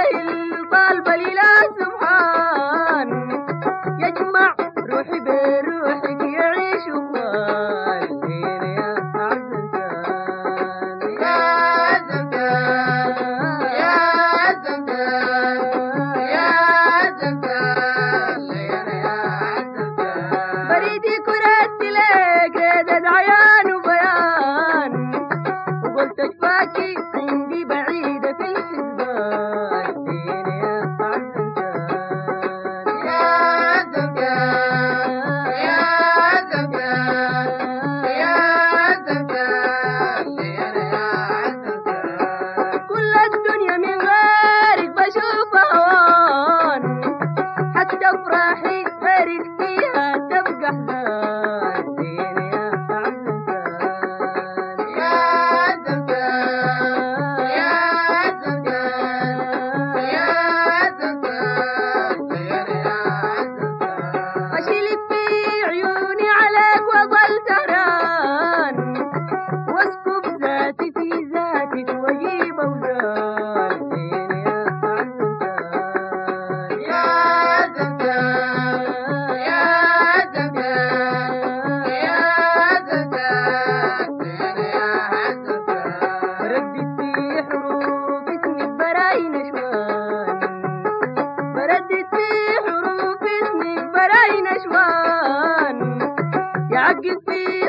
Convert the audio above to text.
السهل طالب الإله سبحان يجمع روحي بروحك يعيش وقال فينا يا أعز إنسان يا زمزم يا زمزم يا زمزم لينا يا زمزم بريدي كرات لك ردد عيان وبيان وقلت اشفاكي عندي بعيدة في الحسبان فينا يا أعز إنسان يا زمزم يا زمزم يا زمزم لينا يا زمزم كل الدنيا من غيرك بشوف هوان حتى افراحي غيرك فيها تبقى احزان فينا يا أعز إنسان يا زمزم يا زمزم يا زمزم لينا يا زمزم أشيلك في عيوني عليك وأظل سهران واسكب ذاتي في ذاتك وأجيب أوزان فينا يا أعز إنسان يا زمزم يا زمزم يا زمزم لينا يا زمزم بردد في حروف اسمك براي نشوان بردد في حروف اسمك براي نشوان يعقد في